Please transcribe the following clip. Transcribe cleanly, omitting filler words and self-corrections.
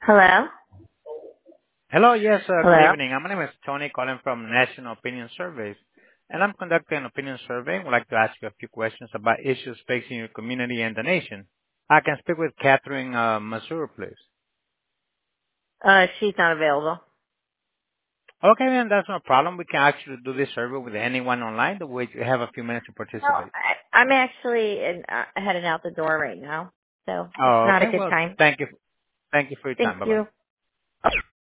Hello? Hello. Yes, good Hello? evening. My name is Tony, calling from National Opinion Surveys, and I'm conducting an opinion survey. Would like to ask you a few questions about issues facing your community and the nation. I can speak with Catherine Masur, please. She's not available. Okay, then that's no problem. We can actually do this survey with anyone online. We have a few minutes to No, participate. I'm actually heading out the door right now, so it's Oh, not a okay. good Well, time. thank you. Thank you for your Thank time. Bye-bye. you.